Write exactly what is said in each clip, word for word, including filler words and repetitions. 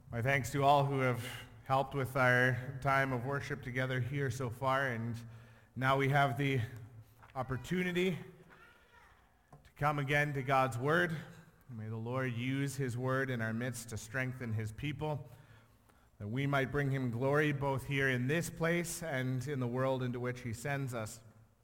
My thanks to all who have helped with our time of worship together here so far, and now we have the opportunity to come again to God's Word. May the Lord use His Word in our midst to strengthen His people, that we might bring Him glory both here in this place and in the world into which He sends us.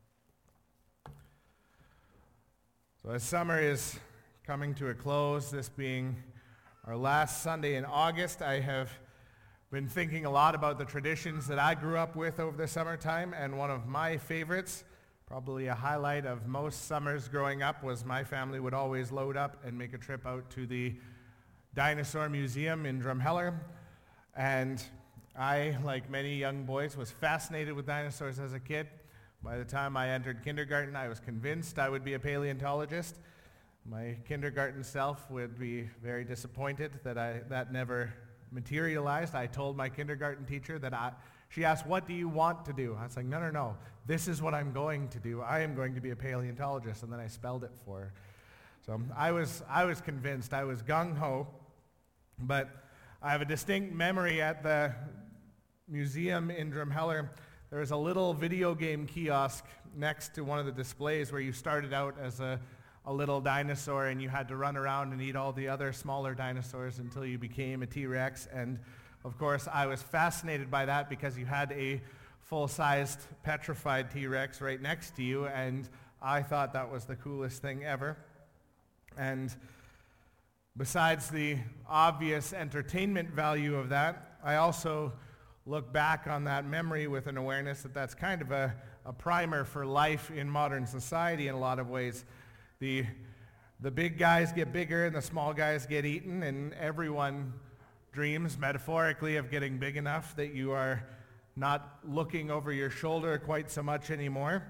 So as summer is coming to a close, this being our last Sunday in August, I have been thinking a lot about the traditions that I grew up with over the summertime, and one of my favorites, probably a highlight of most summers growing up, was my family would always load up and make a trip out to the Dinosaur Museum in Drumheller. And I, like many young boys, was fascinated with dinosaurs as a kid. By the time I entered kindergarten, I was convinced I would be a paleontologist. My kindergarten self would be very disappointed that I that never materialized. I told my kindergarten teacher that I, she asked, "What do you want to do?" I was like, no, no, no, this is what I'm going to do. I am going to be a paleontologist, and then I spelled it for her. So I was, I was convinced. I was gung-ho, but I have a distinct memory at the museum in Drumheller. There was a little video game kiosk next to one of the displays where you started out as a a little dinosaur and you had to run around and eat all the other smaller dinosaurs until you became a T-Rex. And of course, I was fascinated by that because you had a full-sized petrified T-Rex right next to you, and I thought that was the coolest thing ever. And besides the obvious entertainment value of that, I also look back on that memory with an awareness that that's kind of a, a primer for life in modern society in a lot of ways. The, the big guys get bigger and the small guys get eaten, and everyone dreams metaphorically of getting big enough that you are not looking over your shoulder quite so much anymore.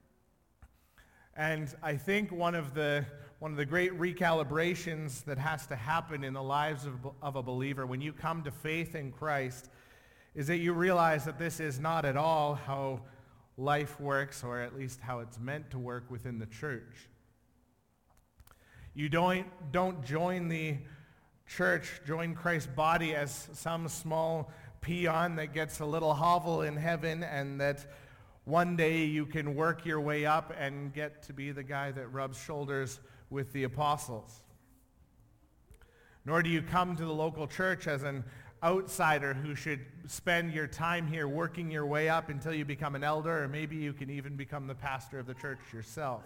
And I think one of the one of the great recalibrations that has to happen in the lives of, of a believer when you come to faith in Christ is that you realize that this is not at all how life works, or at least how it's meant to work within the church. You don't, don't join the church, join Christ's body as some small peon that gets a little hovel in heaven and that one day you can work your way up and get to be the guy that rubs shoulders with the apostles. Nor do you come to the local church as an outsider who should spend your time here working your way up until you become an elder, or maybe you can even become the pastor of the church yourself.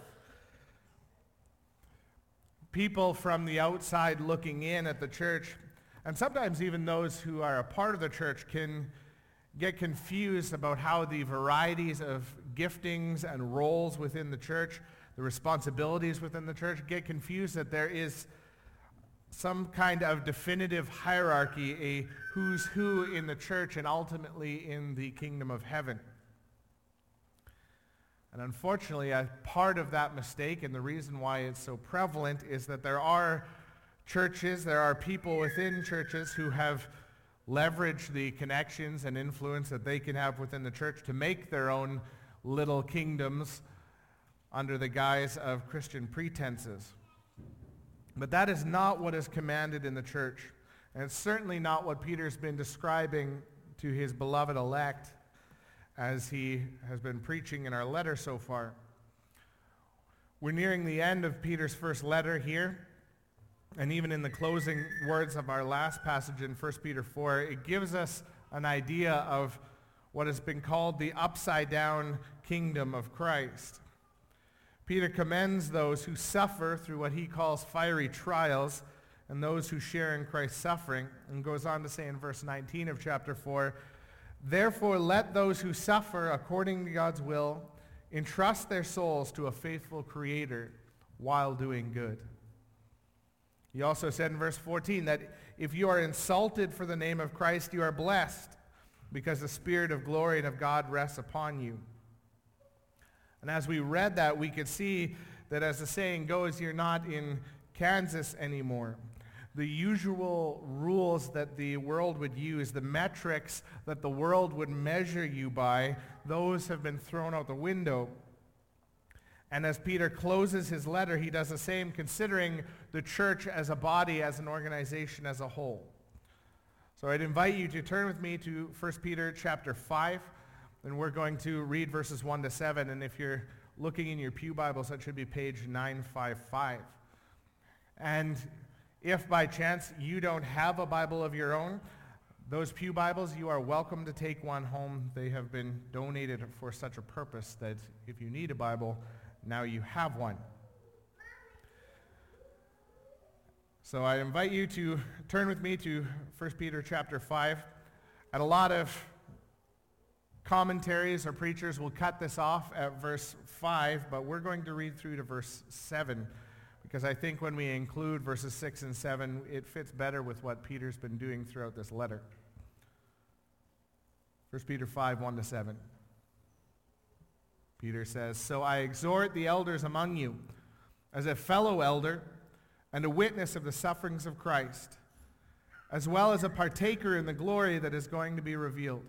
People from the outside looking in at the church, and sometimes even those who are a part of the church, can get confused about how the varieties of giftings and roles within the church, the responsibilities within the church, get confused that there is some kind of definitive hierarchy, a who's who in the church and ultimately in the kingdom of heaven. And unfortunately, a part of that mistake, and the reason why it's so prevalent, is that there are churches, there are people within churches who have leveraged the connections and influence that they can have within the church to make their own little kingdoms under the guise of Christian pretenses. But that is not what is commanded in the church. And it's certainly not what Peter's been describing to his beloved elect as he has been preaching in our letter so far. We're nearing the end of Peter's first letter here, and even in the closing words of our last passage in First Peter four, it gives us an idea of what has been called the upside-down kingdom of Christ. Peter commends those who suffer through what he calls fiery trials, and those who share in Christ's suffering, and goes on to say in verse nineteen of chapter four, "Therefore let those who suffer according to God's will entrust their souls to a faithful Creator while doing good." He also said in verse fourteen that if you are insulted for the name of Christ, you are blessed because the Spirit of glory and of God rests upon you. And as we read that, we could see that, as the saying goes, you're not in Kansas anymore. The usual rules that the world would use, the metrics that the world would measure you by, those have been thrown out the window. And as Peter closes his letter, he does the same, considering the church as a body, as an organization as a whole. So I'd invite you to turn with me to First Peter chapter five, and we're going to read verses one to seven. And if you're looking in your pew Bibles, that should be page nine fifty-five. And if by chance you don't have a Bible of your own, those pew Bibles, you are welcome to take one home. They have been donated for such a purpose that if you need a Bible, now you have one. So I invite you to turn with me to First Peter chapter five. And a lot of commentaries or preachers will cut this off at verse five, but we're going to read through to verse seven, because I think when we include verses six and seven, it fits better with what Peter's been doing throughout this letter. First Peter five, one to seven. Peter says, "So I exhort the elders among you, as a fellow elder and a witness of the sufferings of Christ, as well as a partaker in the glory that is going to be revealed.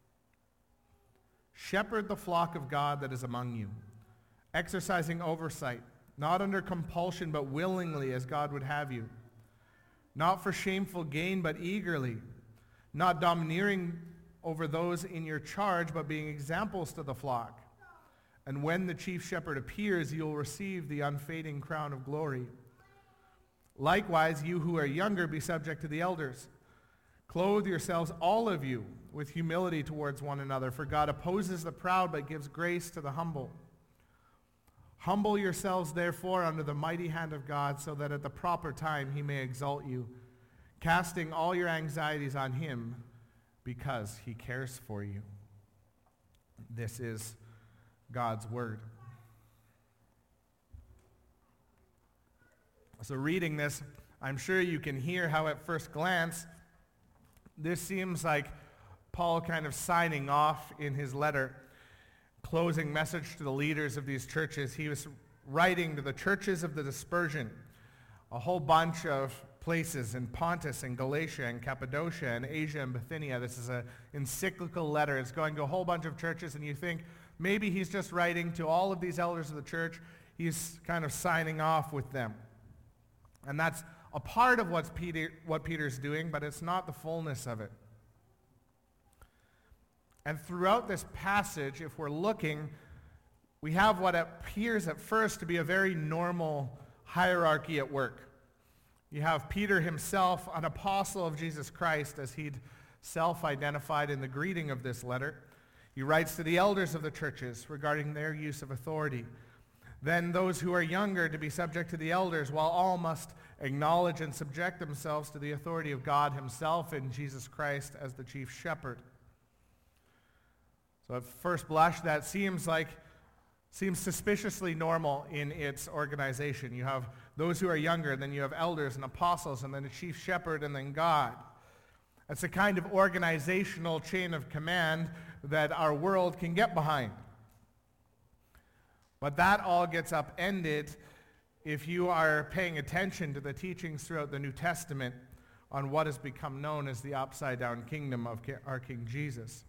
Shepherd the flock of God that is among you, exercising oversight, not under compulsion, but willingly, as God would have you, not for shameful gain, but eagerly, not domineering over those in your charge, but being examples to the flock. And when the chief shepherd appears, you'll receive the unfading crown of glory. Likewise, you who are younger, be subject to the elders. Clothe yourselves, all of you, with humility towards one another, for God opposes the proud, but gives grace to the humble. Humble yourselves, therefore, under the mighty hand of God, so that at the proper time he may exalt you, casting all your anxieties on him, because he cares for you." This is God's word. So reading this, I'm sure you can hear how at first glance, this seems like Paul kind of signing off in his letter, closing message to the leaders of these churches. He was writing to the churches of the dispersion, a whole bunch of places in Pontus and Galatia and Cappadocia and Asia and Bithynia. This is an encyclical letter. It's going to a whole bunch of churches, and you think maybe he's just writing to all of these elders of the church. He's kind of signing off with them. And that's a part of what's Peter, what Peter's doing, but it's not the fullness of it. And throughout this passage, if we're looking, we have what appears at first to be a very normal hierarchy at work. You have Peter himself, an apostle of Jesus Christ, as he'd self-identified in the greeting of this letter. He writes to the elders of the churches regarding their use of authority. Then those who are younger to be subject to the elders, while all must acknowledge and subject themselves to the authority of God himself and Jesus Christ as the chief shepherd. So at first blush, that seems like, seems suspiciously normal in its organization. You have those who are younger, then you have elders and apostles, and then a chief shepherd, and then God. That's a kind of organizational chain of command that our world can get behind. But that all gets upended if you are paying attention to the teachings throughout the New Testament on what has become known as the upside-down kingdom of our King Jesus.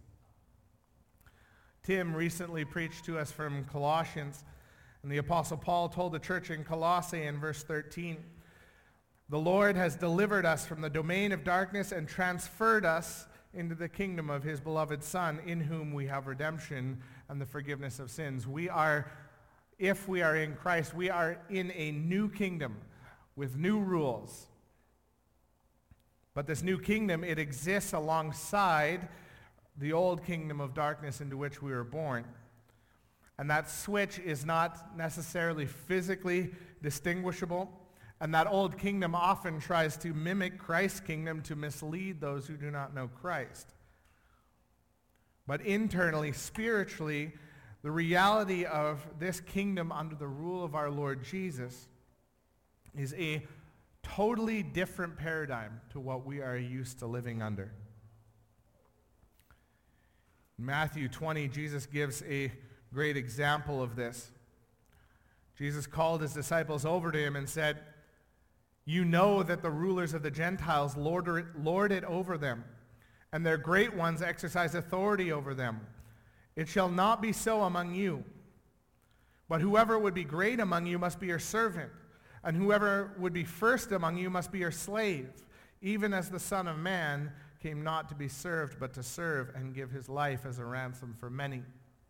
Tim recently preached to us from Colossians, and the Apostle Paul told the church in Colossae in verse thirteen, "The Lord has delivered us from the domain of darkness and transferred us into the kingdom of his beloved Son, in whom we have redemption and the forgiveness of sins." We are If we are in Christ, we are in a new kingdom with new rules. But this new kingdom, it exists alongside the old kingdom of darkness into which we were born. And that switch is not necessarily physically distinguishable. And that old kingdom often tries to mimic Christ's kingdom to mislead those who do not know Christ. But internally, spiritually, the reality of this kingdom under the rule of our Lord Jesus is a totally different paradigm to what we are used to living under. In Matthew twenty, Jesus gives a great example of this. Jesus called his disciples over to him and said, "You know that the rulers of the Gentiles lord it, lord it over them, and their great ones exercise authority over them. It shall not be so among you. But whoever would be great among you must be your servant, and whoever would be first among you must be your slave, even as the Son of Man came not to be served, but to serve and give his life as a ransom for many.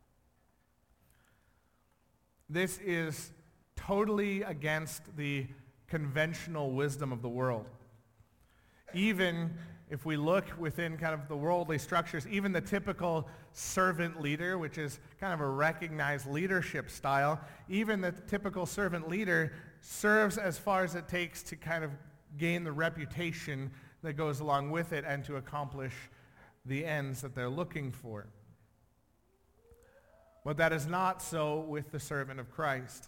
This is totally against the conventional wisdom of the world. Even if we look within kind of the worldly structures, even the typical servant leader, which is kind of a recognized leadership style, even the typical servant leader serves as far as it takes to kind of gain the reputation that goes along with it and to accomplish the ends that they're looking for. But that is not so with the servant of Christ.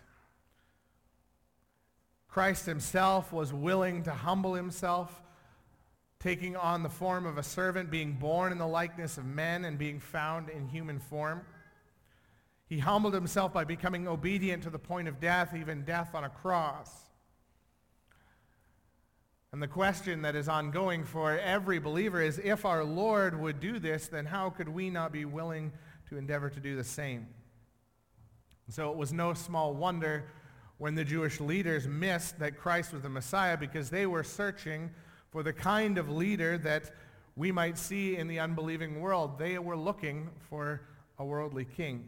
Christ himself was willing to humble himself, taking on the form of a servant, being born in the likeness of men and being found in human form. He humbled himself by becoming obedient to the point of death, even death on a cross. And the question that is ongoing for every believer is, if our Lord would do this, then how could we not be willing to endeavor to do the same? So it was no small wonder when the Jewish leaders missed that Christ was the Messiah, because they were searching for the kind of leader that we might see in the unbelieving world. They were looking for a worldly king.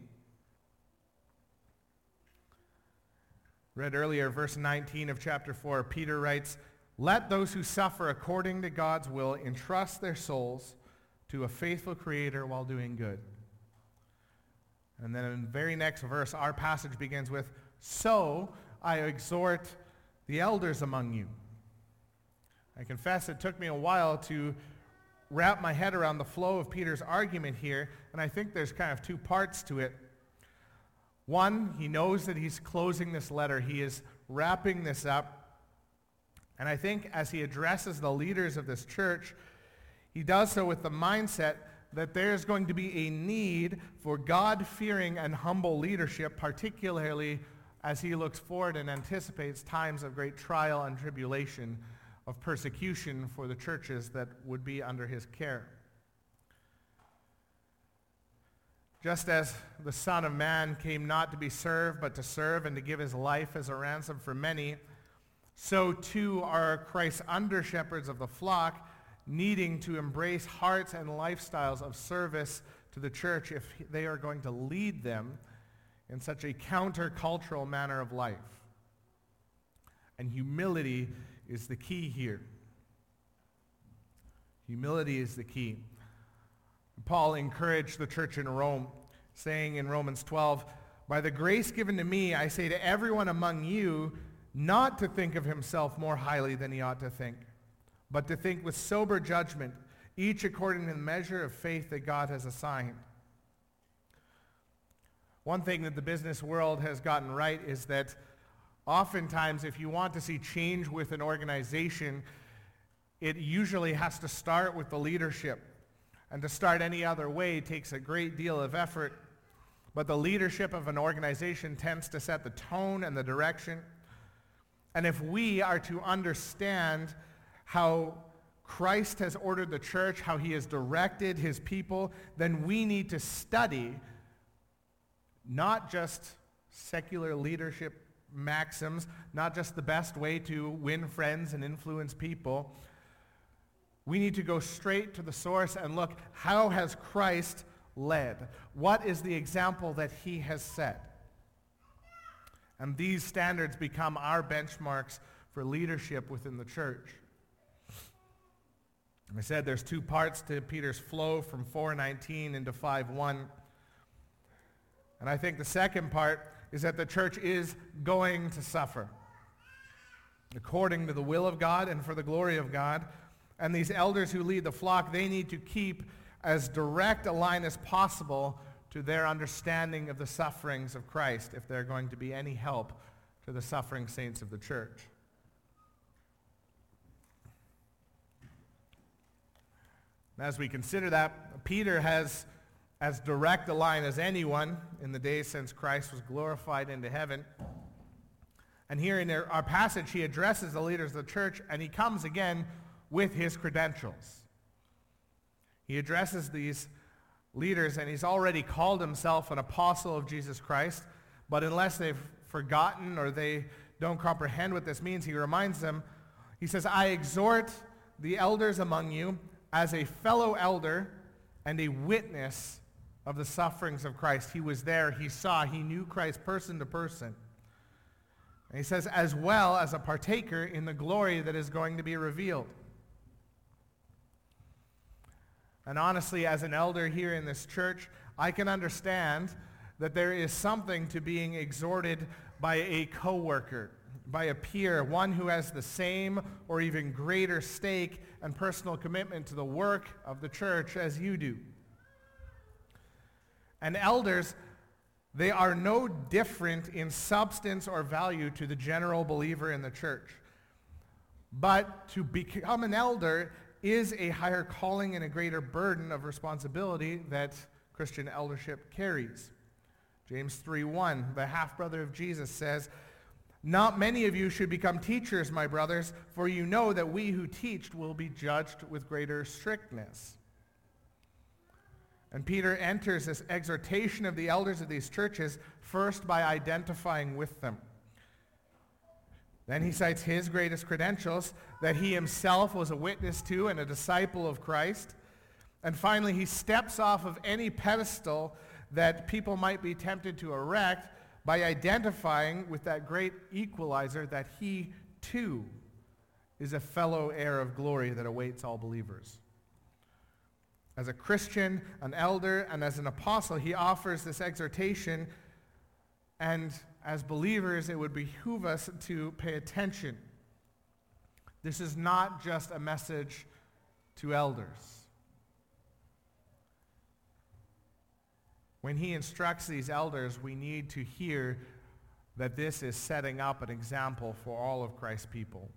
Read earlier, verse nineteen of chapter four, Peter writes, "Let those who suffer according to God's will entrust their souls to a faithful Creator while doing good." And then in the very next verse, our passage begins with, "So I exhort the elders among you." I confess it took me a while to wrap my head around the flow of Peter's argument here, and I think there's kind of two parts to it. One, he knows that he's closing this letter. He is wrapping this up. And I think as he addresses the leaders of this church, he does so with the mindset that there's going to be a need for God-fearing and humble leadership, particularly as he looks forward and anticipates times of great trial and tribulation, of persecution for the churches that would be under his care. Just as the Son of Man came not to be served, but to serve and to give his life as a ransom for many, so too are Christ's under-shepherds of the flock needing to embrace hearts and lifestyles of service to the church if they are going to lead them in such a counter-cultural manner of life. And humility is the key here. Humility is the key. Paul encouraged the church in Rome, saying in Romans twelve, "By the grace given to me, I say to everyone among you not to think of himself more highly than he ought to think, but to think with sober judgment, each according to the measure of faith that God has assigned." One thing that the business world has gotten right is that oftentimes if you want to see change with an organization, it usually has to start with the leadership. And to start any other way takes a great deal of effort. But the leadership of an organization tends to set the tone and the direction. And if we are to understand how Christ has ordered the church, how he has directed his people, then we need to study not just secular leadership maxims, not just the best way to win friends and influence people. We need to go straight to the source and look, how has Christ led? What is the example that he has set? And these standards become our benchmarks for leadership within the church. I said there's two parts to Peter's flow from four nineteen into five one. And I think the second part is that the church is going to suffer according to the will of God and for the glory of God. And these elders who lead the flock, they need to keep as direct a line as possible to their understanding of the sufferings of Christ if they're going to be any help to the suffering saints of the church. As we consider that, Peter has as direct a line as anyone in the days since Christ was glorified into heaven. And here in our passage, he addresses the leaders of the church, and he comes again with his credentials. He addresses these leaders, and he's already called himself an apostle of Jesus Christ, but unless they've forgotten or they don't comprehend what this means, he reminds them, he says, "I exhort the elders among you as a fellow elder and a witness of the sufferings of Christ. He was there, he saw, he knew Christ person to person. And he says, as well as a partaker in the glory that is going to be revealed. And honestly, as an elder here in this church, I can understand that there is something to being exhorted by a coworker, by a peer, one who has the same or even greater stake and personal commitment to the work of the church as you do. And elders, they are no different in substance or value to the general believer in the church. But to become an elder is a higher calling and a greater burden of responsibility that Christian eldership carries. James three one, the half-brother of Jesus, says, "Not many of you should become teachers, my brothers, for you know that we who teach will be judged with greater strictness." And Peter enters this exhortation of the elders of these churches first by identifying with them. Then he cites his greatest credentials, that he himself was a witness to and a disciple of Christ. And finally, he steps off of any pedestal that people might be tempted to erect by identifying with that great equalizer that he too is a fellow heir of glory that awaits all believers. As a Christian, an elder, and as an apostle, he offers this exhortation, and as believers, it would behoove us to pay attention. This is not just a message to elders. When he instructs these elders, we need to hear that this is setting up an example for all of Christ's people.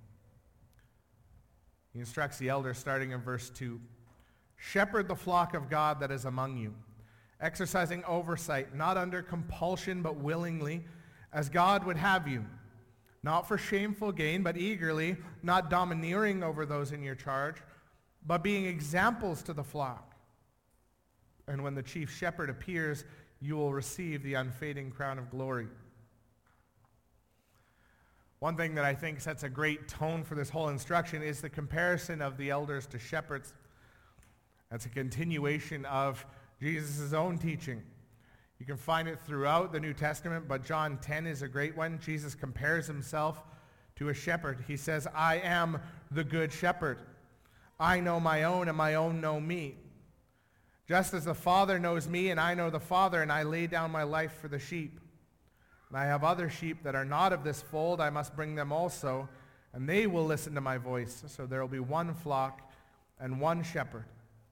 He instructs the elders starting in verse two. "Shepherd the flock of God that is among you, exercising oversight, not under compulsion but willingly, as God would have you, not for shameful gain but eagerly, not domineering over those in your charge, but being examples to the flock. And when the chief shepherd appears, you will receive the unfading crown of glory." One thing that I think sets a great tone for this whole instruction is the comparison of the elders to shepherds. That's a continuation of Jesus' own teaching. You can find it throughout the New Testament, but John ten is a great one. Jesus compares himself to a shepherd. He says, "I am the good shepherd. I know my own, and my own know me. Just as the Father knows me, and I know the Father, and I lay down my life for the sheep. And I have other sheep that are not of this fold. I must bring them also, and they will listen to my voice. So there will be one flock and one shepherd."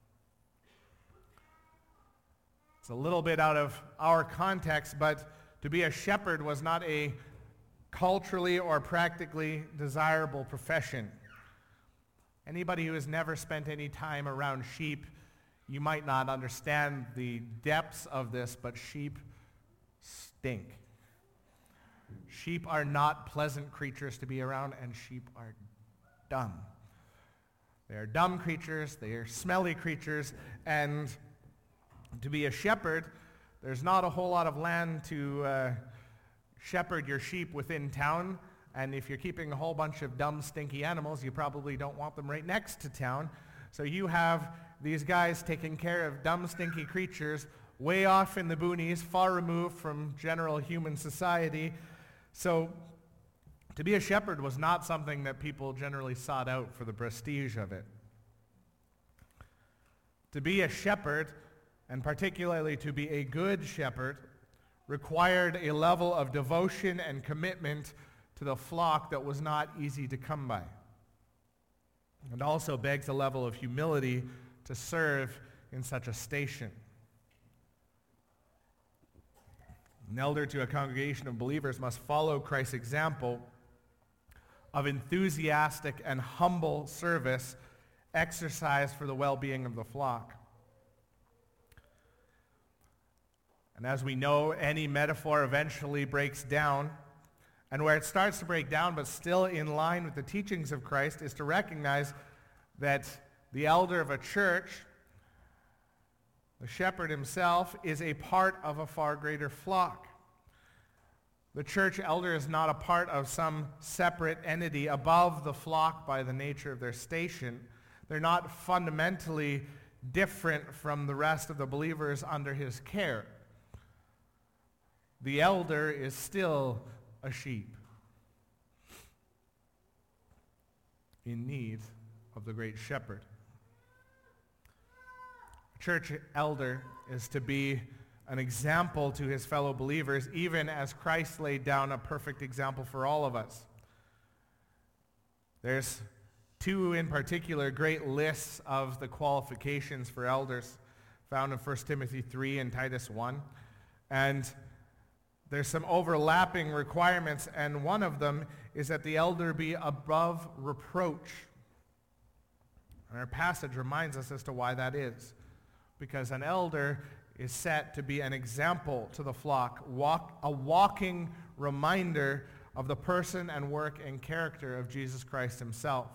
It's a little bit out of our context, but to be a shepherd was not a culturally or practically desirable profession. Anybody who has never spent any time around sheep, you might not understand the depths of this, but sheep stink. Sheep are not pleasant creatures to be around, and sheep are dumb. They are dumb creatures, they are smelly creatures, and to be a shepherd, there's not a whole lot of land to uh, shepherd your sheep within town. And if you're keeping a whole bunch of dumb, stinky animals, you probably don't want them right next to town. So you have these guys taking care of dumb, stinky creatures way off in the boonies, far removed from general human society. So to be a shepherd was not something that people generally sought out for the prestige of it. To be a shepherd, and particularly to be a good shepherd, required a level of devotion and commitment to the flock that was not easy to come by. It also begs a level of humility to serve in such a station. An elder to a congregation of believers must follow Christ's example of enthusiastic and humble service exercised for the well-being of the flock. And as we know, any metaphor eventually breaks down. And where it starts to break down, but still in line with the teachings of Christ, is to recognize that the elder of a church, the shepherd himself, is a part of a far greater flock. The church elder is not a part of some separate entity above the flock by the nature of their station. They're not fundamentally different from the rest of the believers under his care. The elder is still a sheep in need of the great shepherd. A church elder is to be an example to his fellow believers, even as Christ laid down a perfect example for all of us. There's two in particular great lists of the qualifications for elders found in First Timothy three and Titus one. And there's some overlapping requirements, and one of them is that the elder be above reproach. And our passage reminds us as to why that is. Because an elder is set to be an example to the flock, walk, a walking reminder of the person and work and character of Jesus Christ himself.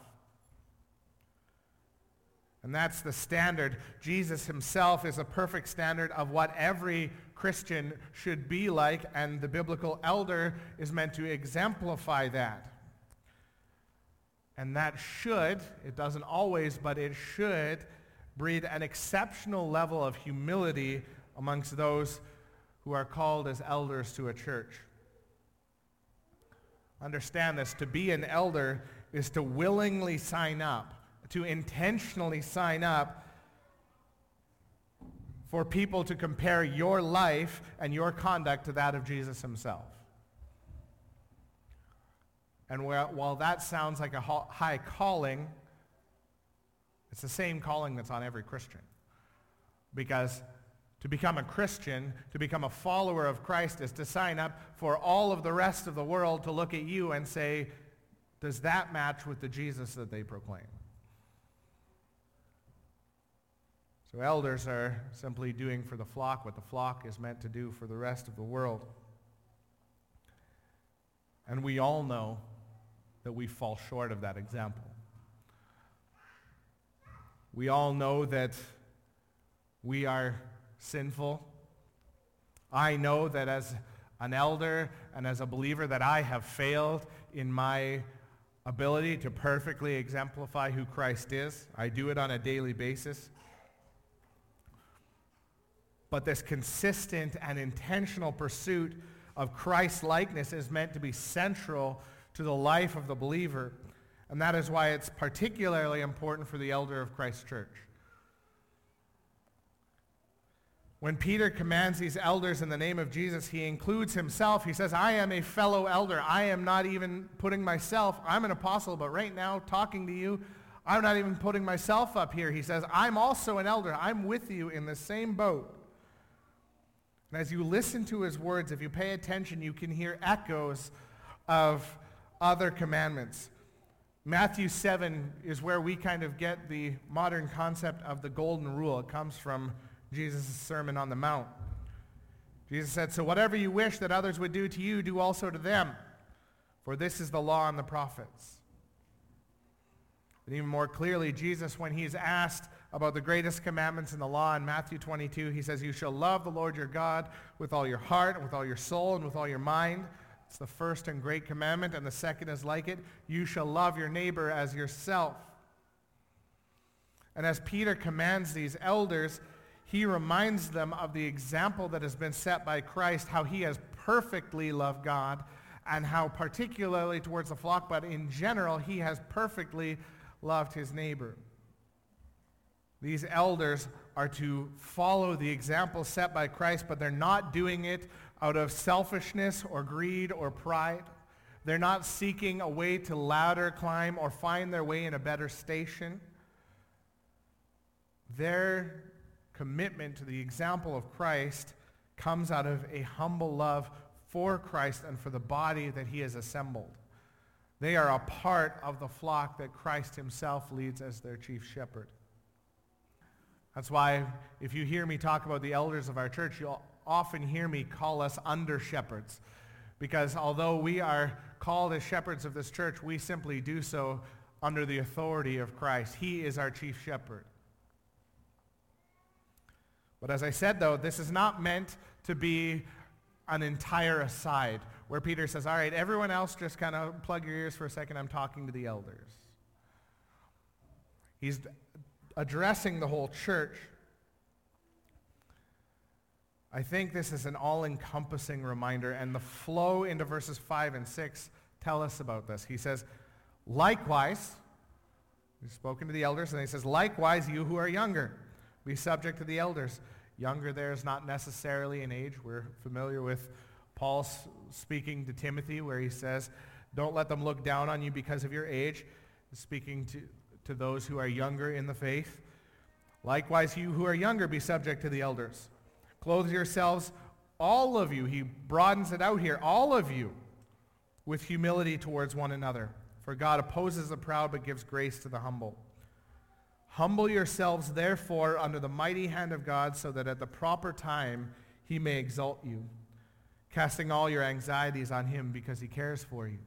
And that's the standard. Jesus himself is a perfect standard of what every Christian should be like, and the biblical elder is meant to exemplify that. And that should, it doesn't always, but it should breed an exceptional level of humility amongst those who are called as elders to a church. Understand this, to be an elder is to willingly sign up, to intentionally sign up for people to compare your life and your conduct to that of Jesus himself. And while that sounds like a high calling, it's the same calling that's on every Christian. Because to become a Christian, to become a follower of Christ, is to sign up for all of the rest of the world to look at you and say, does that match with the Jesus that they proclaim? So elders are simply doing for the flock what the flock is meant to do for the rest of the world. And we all know that we fall short of that example. We all know that we are sinful. I know that as an elder and as a believer that I have failed in my ability to perfectly exemplify who Christ is. I do it on a daily basis. But this consistent and intentional pursuit of Christ's likeness is meant to be central to the life of the believer. And that is why it's particularly important for the elder of Christ's church. When Peter commands these elders in the name of Jesus, he includes himself. He says, I am a fellow elder. I am not even putting myself, I'm an apostle, but right now, talking to you, I'm not even putting myself up here. He says, I'm also an elder. I'm with you in the same boat. And as you listen to his words, if you pay attention, you can hear echoes of other commandments. Matthew seven is where we kind of get the modern concept of the golden rule. It comes from Jesus' Sermon on the Mount. Jesus said, so whatever you wish that others would do to you, do also to them. For this is the law and the prophets. And even more clearly, Jesus, when he's asked about the greatest commandments in the law in Matthew twenty-two, he says, you shall love the Lord your God with all your heart, and with all your soul, and with all your mind. It's the first and great commandment, and the second is like it. You shall love your neighbor as yourself. And as Peter commands these elders, he reminds them of the example that has been set by Christ, how he has perfectly loved God, and how particularly towards the flock, but in general, he has perfectly loved his neighbor. These elders are to follow the example set by Christ, but they're not doing it out of selfishness or greed or pride. They're not seeking a way to ladder climb or find their way in a better station. Their commitment to the example of Christ comes out of a humble love for Christ and for the body that he has assembled. They are a part of the flock that Christ himself leads as their chief shepherd. That's why if you hear me talk about the elders of our church, you'll often hear me call us under shepherds. Because although we are called as shepherds of this church, we simply do so under the authority of Christ. He is our chief shepherd. But as I said, though, this is not meant to be an entire aside where Peter says, all right, everyone else just kind of plug your ears for a second. I'm talking to the elders. He's addressing the whole church, I think this is an all-encompassing reminder, and the flow into verses five and six tell us about this. He says, likewise, he's spoken to the elders, and he says, likewise, you who are younger, be subject to the elders. Younger there is not necessarily an age. We're familiar with Paul speaking to Timothy, where he says, don't let them look down on you because of your age, speaking to, to those who are younger in the faith. Likewise, you who are younger, be subject to the elders. Clothe yourselves, all of you, he broadens it out here, all of you, with humility towards one another. For God opposes the proud, but gives grace to the humble. Humble yourselves, therefore, under the mighty hand of God, so that at the proper time he may exalt you, casting all your anxieties on him because he cares for you.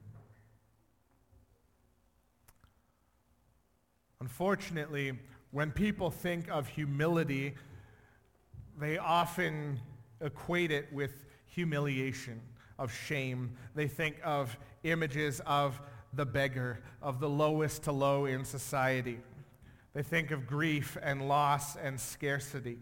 Unfortunately, when people think of humility, they often equate it with humiliation, of shame. They think of images of the beggar, of the lowest to low in society. They think of grief and loss and scarcity.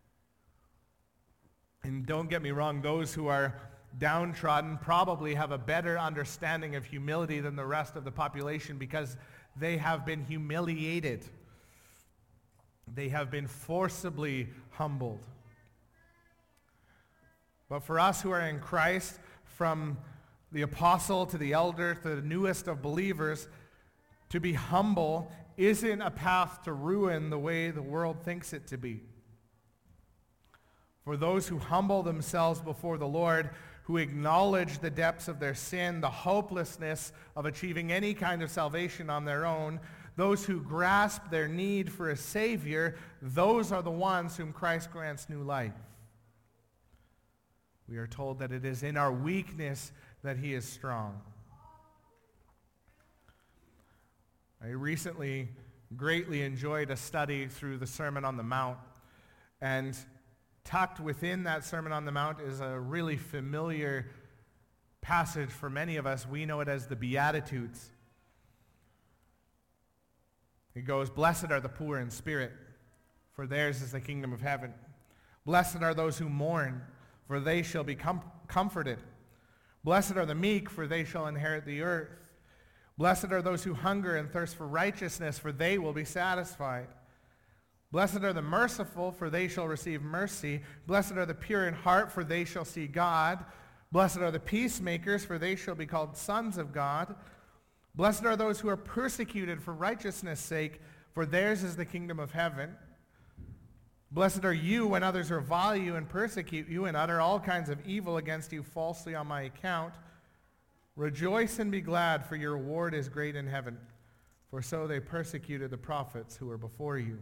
And don't get me wrong, those who are downtrodden probably have a better understanding of humility than the rest of the population because they have been humiliated. They have been forcibly humbled. But for us who are in Christ, from the apostle to the elder to the newest of believers, to be humble isn't a path to ruin the way the world thinks it to be. For those who humble themselves before the Lord, who acknowledge the depths of their sin, the hopelessness of achieving any kind of salvation on their own, those who grasp their need for a Savior, those are the ones whom Christ grants new life. We are told that it is in our weakness that he is strong. I recently greatly enjoyed a study through the Sermon on the Mount, and tucked within that Sermon on the Mount is a really familiar passage for many of us. We know it as the Beatitudes. It goes, blessed are the poor in spirit, for theirs is the kingdom of heaven. Blessed are those who mourn, for they shall be com- comforted. Blessed are the meek, for they shall inherit the earth. Blessed are those who hunger and thirst for righteousness, for they will be satisfied. Blessed are the merciful, for they shall receive mercy. Blessed are the pure in heart, for they shall see God. Blessed are the peacemakers, for they shall be called sons of God. Blessed are those who are persecuted for righteousness' sake, for theirs is the kingdom of heaven. Blessed are you when others revile you and persecute you and utter all kinds of evil against you falsely on my account. Rejoice and be glad, for your reward is great in heaven, for so they persecuted the prophets who were before you.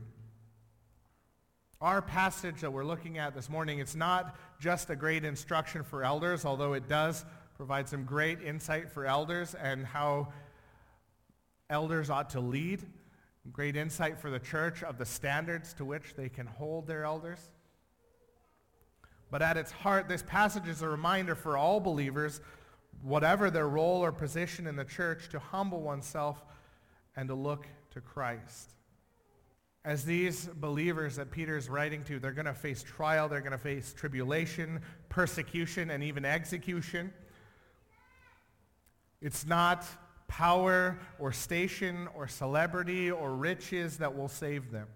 Our passage that we're looking at this morning, it's not just a great instruction for elders, although it does provide some great insight for elders and how elders ought to lead. Great insight for the church of the standards to which they can hold their elders. But at its heart, this passage is a reminder for all believers, whatever their role or position in the church, to humble oneself and to look to Christ. As these believers that Peter is writing to, they're going to face trial, they're going to face tribulation, persecution, and even execution. It's not power or station or celebrity or riches that will save them.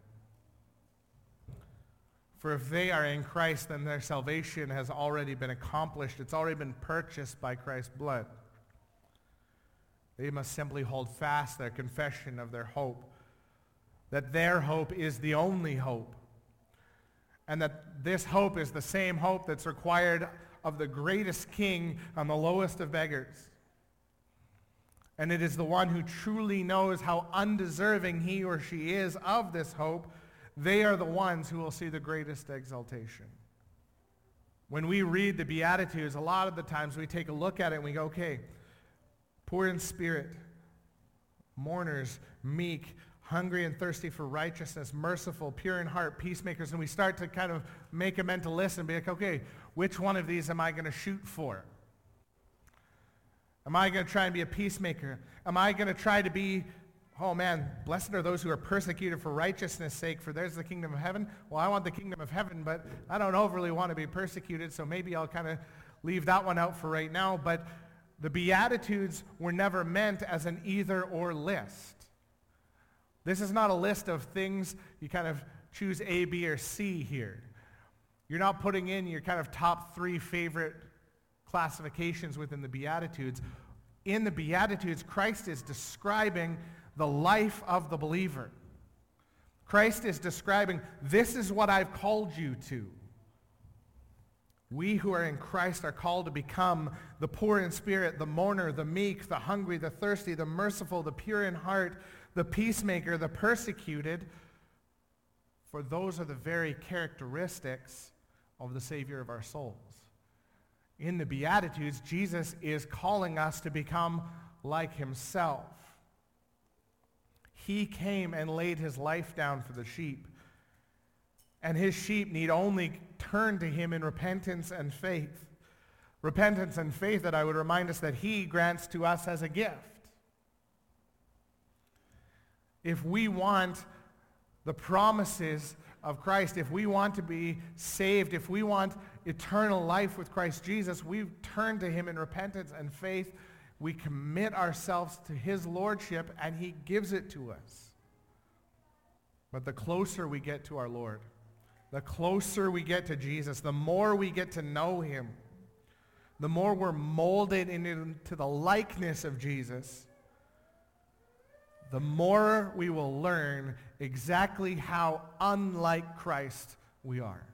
For if they are in Christ, then their salvation has already been accomplished. It's already been purchased by Christ's blood. They must simply hold fast their confession of their hope, that their hope is the only hope, and that this hope is the same hope that's required of the greatest king and the lowest of beggars. And it is the one who truly knows how undeserving he or she is of this hope. They are the ones who will see the greatest exaltation. When we read the Beatitudes, a lot of the times we take a look at it and we go, okay, poor in spirit, mourners, meek, hungry and thirsty for righteousness, merciful, pure in heart, peacemakers. And we start to kind of make a mental list and be like, okay, which one of these am I going to shoot for? Am I going to try and be a peacemaker? Am I going to try to be oh man, blessed are those who are persecuted for righteousness' sake, for there's the kingdom of heaven. Well, I want the kingdom of heaven, but I don't overly want to be persecuted, so maybe I'll kind of leave that one out for right now. But the Beatitudes were never meant as an either-or list. This is not a list of things you kind of choose A, B, or C here. You're not putting in your kind of top three favorite classifications within the Beatitudes. In the Beatitudes, Christ is describing the life of the believer. Christ is describing, this is what I've called you to. We who are in Christ are called to become the poor in spirit, the mourner, the meek, the hungry, the thirsty, the merciful, the pure in heart, the peacemaker, the persecuted. For those are the very characteristics of the Savior of our souls. In the Beatitudes, Jesus is calling us to become like himself. He came and laid his life down for the sheep. And his sheep need only turn to him in repentance and faith. Repentance and faith that I would remind us that he grants to us as a gift. If we want the promises of Christ, if we want to be saved, if we want eternal life with Christ Jesus, we turn to him in repentance and faith. We commit ourselves to his lordship, and he gives it to us. But the closer we get to our Lord, the closer we get to Jesus, the more we get to know him, the more we're molded into the likeness of Jesus, the more we will learn exactly how unlike Christ we are.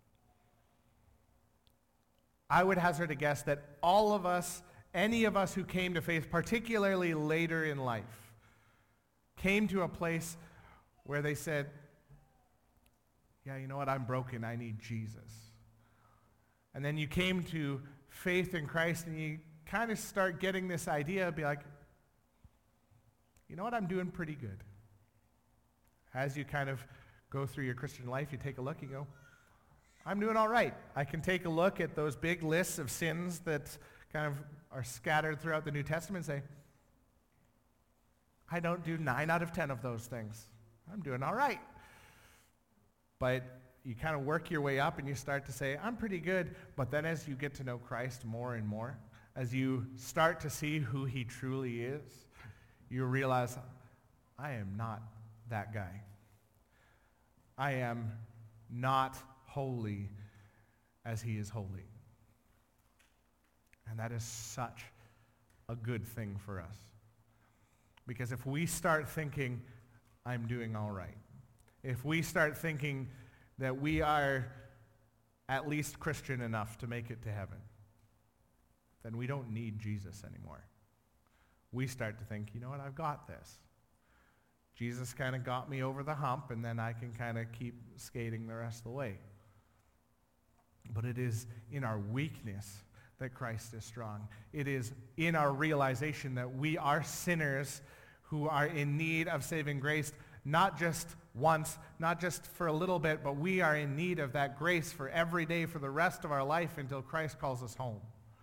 I would hazard a guess that all of us, any of us who came to faith, particularly later in life, came to a place where they said, yeah, you know what, I'm broken, I need Jesus. And then you came to faith in Christ and you kind of start getting this idea, be like, you know what, I'm doing pretty good. As you kind of go through your Christian life, you take a look, you go, I'm doing all right. I can take a look at those big lists of sins that kind of are scattered throughout the New Testament and say, I don't do nine out of ten of those things. I'm doing all right. But you kind of work your way up and you start to say, I'm pretty good. But then as you get to know Christ more and more, as you start to see who he truly is, you realize, I am not that guy. I am not holy as he is holy. And that is such a good thing for us. Because if we start thinking, I'm doing all right, if we start thinking that we are at least Christian enough to make it to heaven, then we don't need Jesus anymore. We start to think, you know what, I've got this. Jesus kind of got me over the hump, and then I can kind of keep skating the rest of the way. But it is in our weakness that Christ is strong. It is in our realization that we are sinners who are in need of saving grace, not just once, not just for a little bit, but we are in need of that grace for every day for the rest of our life until Christ calls us home.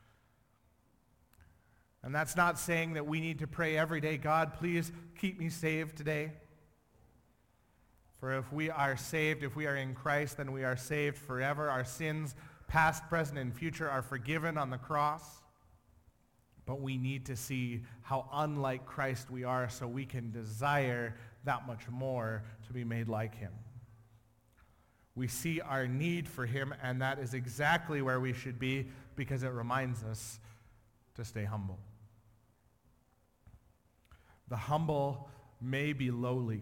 And that's not saying that we need to pray every day, God, please keep me saved today. For if we are saved, if we are in Christ, then we are saved forever. Our sins, past, present, and future, are forgiven on the cross. But we need to see how unlike Christ we are so we can desire that much more to be made like him. We see our need for him, and that is exactly where we should be because it reminds us to stay humble. The humble may be lowly.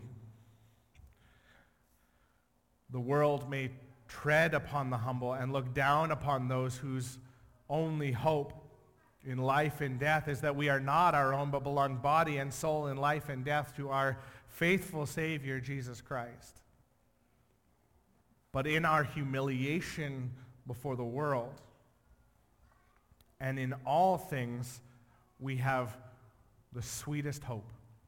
The world may tread upon the humble and look down upon those whose only hope in life and death is that we are not our own, but belong body and soul in life and death to our faithful Savior, Jesus Christ. But in our humiliation before the world, and in all things, we have the sweetest hope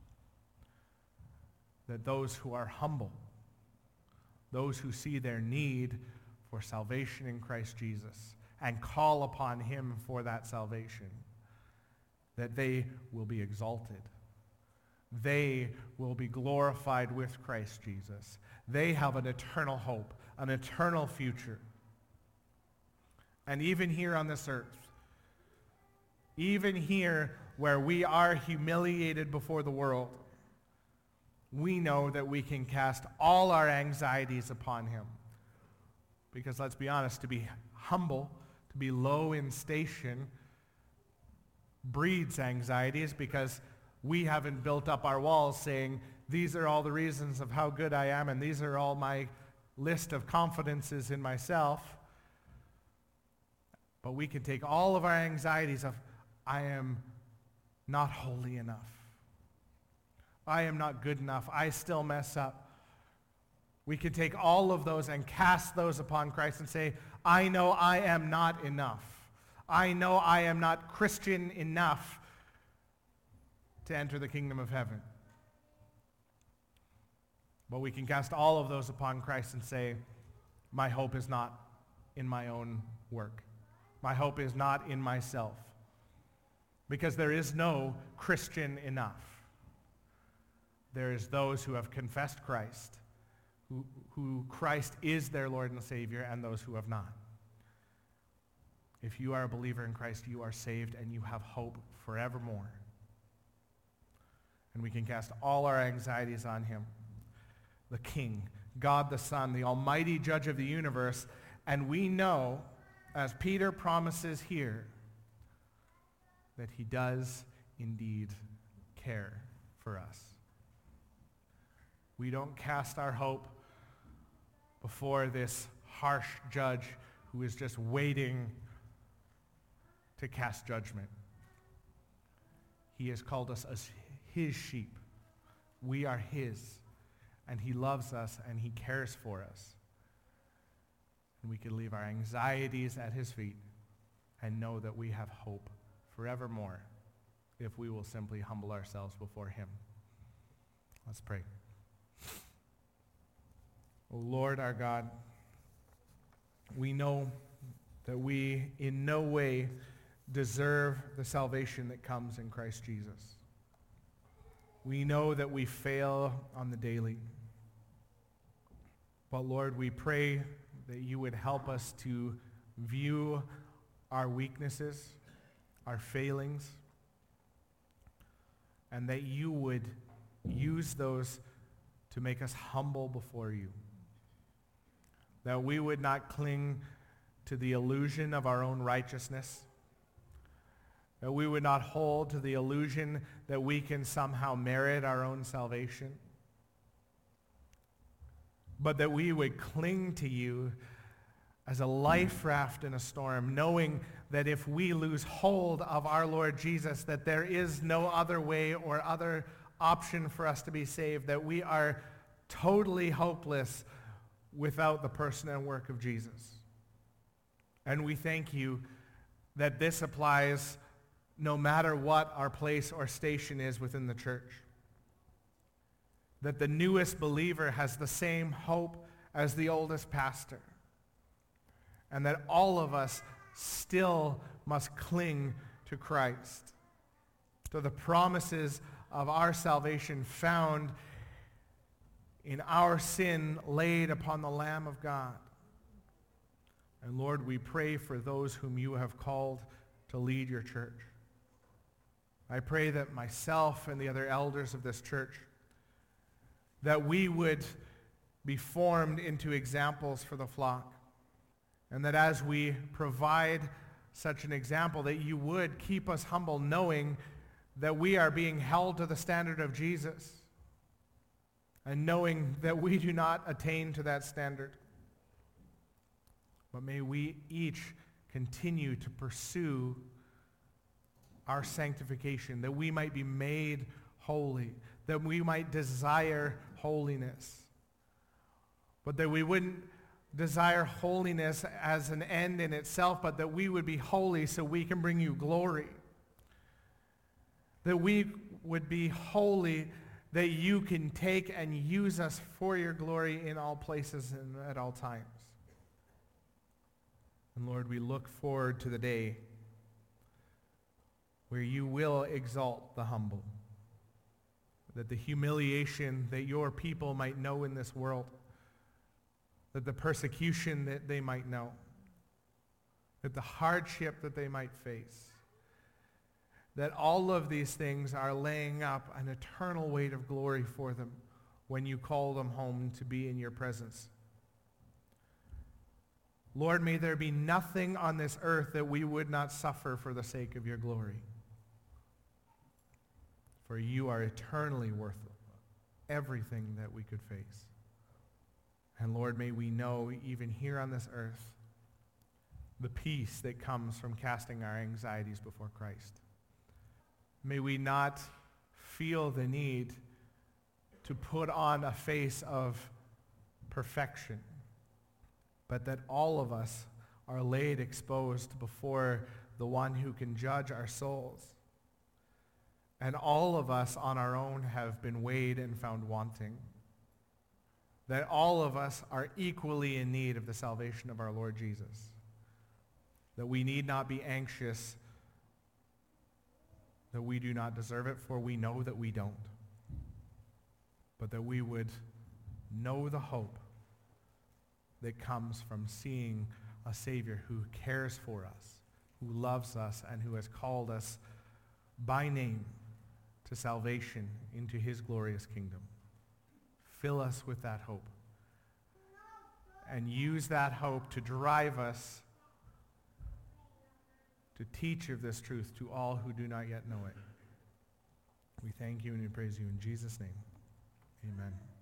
that those who are humble, those who see their need for salvation in Christ Jesus and call upon him for that salvation, that they will be exalted, they will be glorified with Christ Jesus. They have an eternal hope, an eternal future. And even here on this earth, even here where we are humiliated before the world, we know that we can cast all our anxieties upon him. Because let's be honest, to be humble, to be low in station, breeds anxieties because we haven't built up our walls saying, these are all the reasons of how good I am, and these are all my list of confidences in myself. But we can take all of our anxieties of, I am not holy enough. I am not good enough. I still mess up. We can take all of those and cast those upon Christ and say, I know I am not enough. I know I am not Christian enough to enter the kingdom of heaven. But we can cast all of those upon Christ and say, my hope is not in my own work. My hope is not in myself. Because there is no Christian enough. There is those who have confessed Christ, who, who Christ is their Lord and Savior, and those who have not. If you are a believer in Christ, you are saved and you have hope forevermore. And we can cast all our anxieties on him, the King, God the Son, the almighty judge of the universe. And we know, as Peter promises here, that he does indeed care for us. We don't cast our hope before this harsh judge who is just waiting to cast judgment. He has called us as his sheep. We are his, and he loves us and he cares for us. And we can leave our anxieties at his feet and know that we have hope forevermore if we will simply humble ourselves before him. Let's pray. O Lord our God, we know that we in no way deserve the salvation that comes in Christ Jesus. We know that we fail on the daily. But Lord, we pray that you would help us to view our weaknesses, our failings, and that you would use those to make us humble before you. That we would not cling to the illusion of our own righteousness. That we would not hold to the illusion that we can somehow merit our own salvation. But that we would cling to you as a life raft in a storm, knowing that if we lose hold of our Lord Jesus, that there is no other way or other option for us to be saved, that we are totally hopeless without the person and work of Jesus. And we thank you that this applies no matter what our place or station is within the church. That the newest believer has the same hope as the oldest pastor. And that all of us still must cling to Christ, to the promises of our salvation found in our sin laid upon the Lamb of God. And Lord, we pray for those whom you have called to lead your church. I pray that myself and the other elders of this church, that we would be formed into examples for the flock. And that as we provide such an example, that you would keep us humble, knowing that we are being held to the standard of Jesus, and knowing that we do not attain to that standard. But may we each continue to pursue our sanctification, that we might be made holy, that we might desire holiness, but that we wouldn't desire holiness as an end in itself, but that we would be holy so we can bring you glory. That we would be holy, that you can take and use us for your glory in all places and at all times. And Lord, we look forward to the day where you will exalt the humble, that the humiliation that your people might know in this world, that the persecution that they might know, that the hardship that they might face, that all of these things are laying up an eternal weight of glory for them when you call them home to be in your presence. Lord, may there be nothing on this earth that we would not suffer for the sake of your glory. For you are eternally worth everything that we could face. And Lord, may we know even here on this earth the peace that comes from casting our anxieties before Christ. May we not feel the need to put on a face of perfection, but that all of us are laid exposed before the one who can judge our souls. And all of us on our own have been weighed and found wanting. That all of us are equally in need of the salvation of our Lord Jesus. That we need not be anxious that we do not deserve it, for we know that we don't. But that we would know the hope that comes from seeing a Savior who cares for us, who loves us, and who has called us by name to salvation into his glorious kingdom. Fill us with that hope, and use that hope to drive us to teach of this truth to all who do not yet know it. We thank you and we praise you in Jesus' name. Amen.